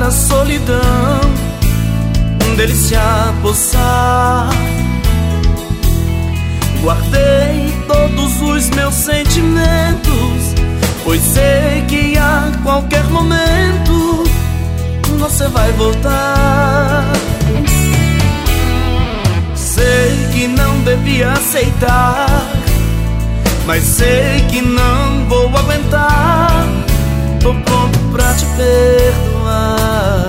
deixar a solidão dele se apossar. Guardei todos os meus sentimentos, pois sei que a qualquer momento você vai voltar. Sei que não devia aceitar, mas sei que não vou aguentar. Tô pronto pra te perdoar.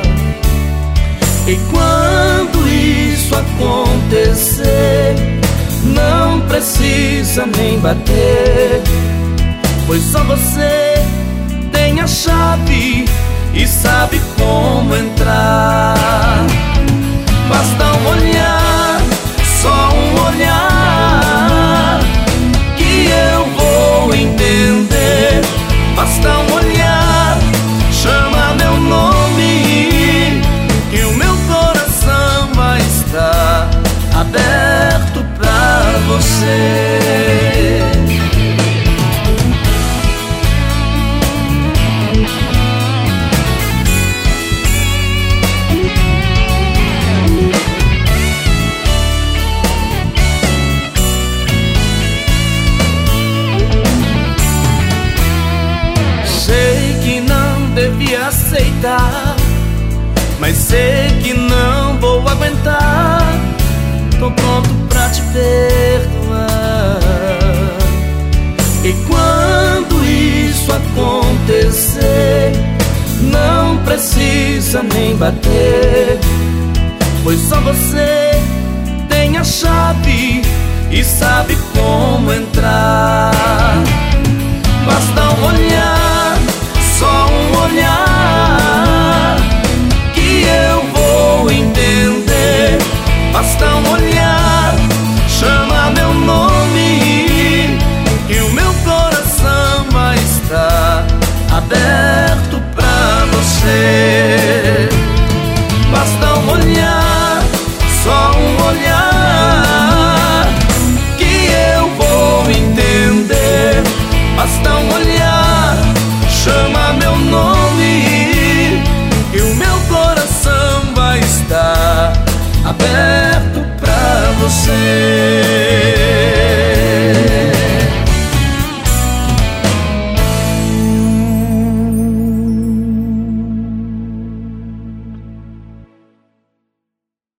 E quando isso acontecer, não precisa nem bater, pois só você tem a chave e sabe como entrar. Basta um olhar, só um olhar, que eu vou entender. Basta um olhar, chama meu nome, que o meu coração vai estar aberto pra você. Sei que não devia aceitar, mas sei que não vou aguentar. Tô pronto pra te perdoar. E quando isso acontecer, não precisa nem bater, pois só você tem a chave e sabe como entrar. Basta um olhar,